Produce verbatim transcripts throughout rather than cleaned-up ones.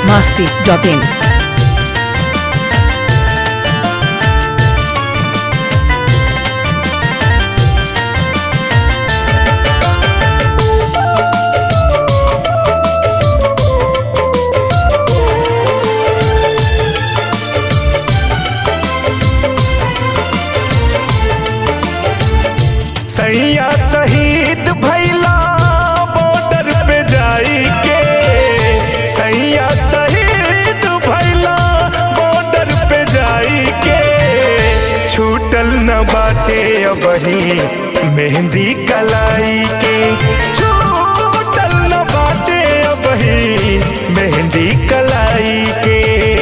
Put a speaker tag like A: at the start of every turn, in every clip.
A: masti dot in.
B: सैया शहीद भैला बॉर्डर पे जाई के, सैया शहीद भैला बॉर्डर पे जाई के, छूटल न बाटे अबही मेहंदी कलाई के, छूटल न बाटे अबही मेहंदी कलाई के।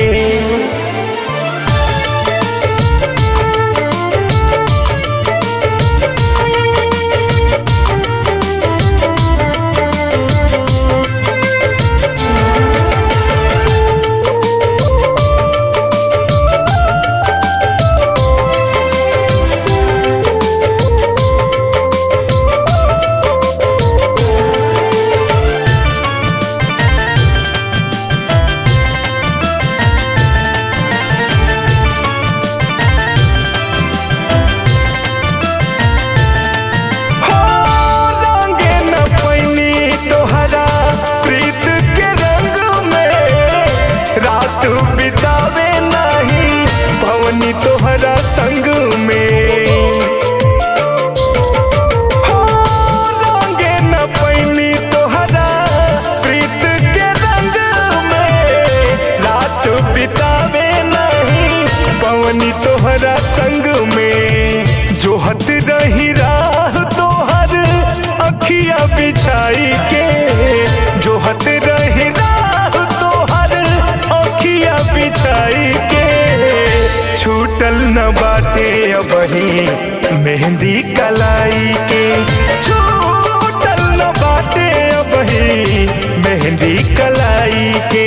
B: तोहरा संग में हो रंगे न पैनी तोहरा प्रीत के रंग में, रात बितावे नहीं पवनी तोहरा संग में, जोहत रही राह तोहर अखिया बिछाई के, जोहत रही राह तोहर अखिया बिछाई के, छूटल न बाटे अबही मेहंदी कलाई के, छूटल न बाटे अबही मेहंदी कलाई के।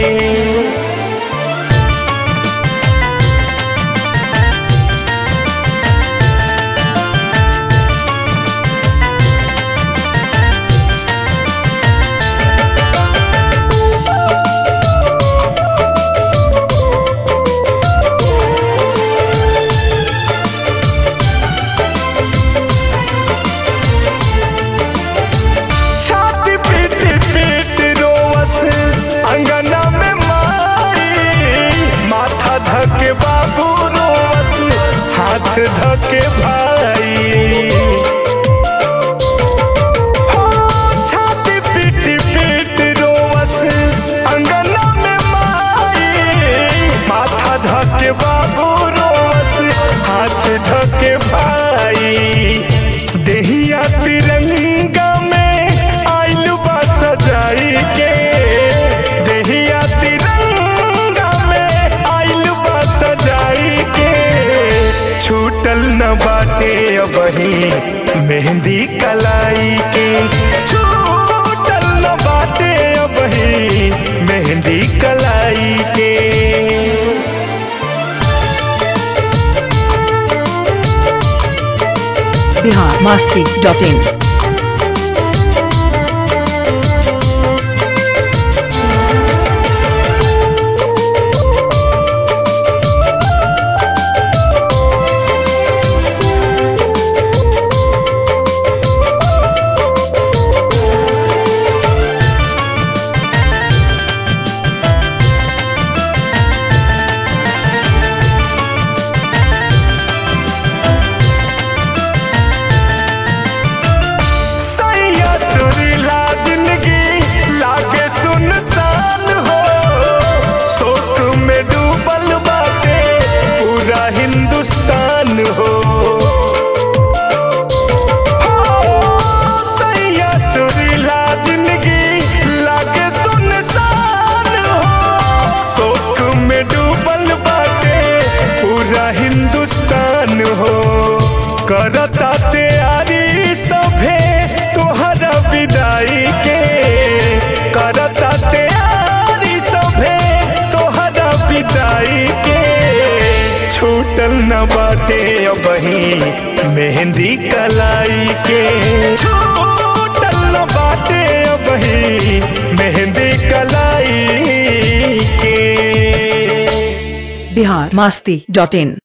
B: अंगना में मारी माथा धके बाबू रोवस, हाथ धके भाई हो छाती पीट पीट रोवस, अंगना में मारी माथा धके बाबू रोवस, हाथ धके भाई। देहिया तिरंगा में आइल बा सजाई के, छूटल न बाटे अबही मेहंदी कलाई के, छूटल न बाटे अबही मेहंदी कलाई के।
A: Bihar masti dot in.
B: Hindustan हो सैया सुरीला जिंदगी लागे सुनसान हो, शोक में डूबल बाटे पूरा हिंदुस्तान हो, करता तैयारी सभे तोहरा विदाई के, करता तैयारी सभे तोहरा विदाई के, छूटल न बाटे अबही मेहंदी कलाई के, छूटल न बाटे अबही मेहंदी कलाई
A: बिहार मस्ती डॉट इन।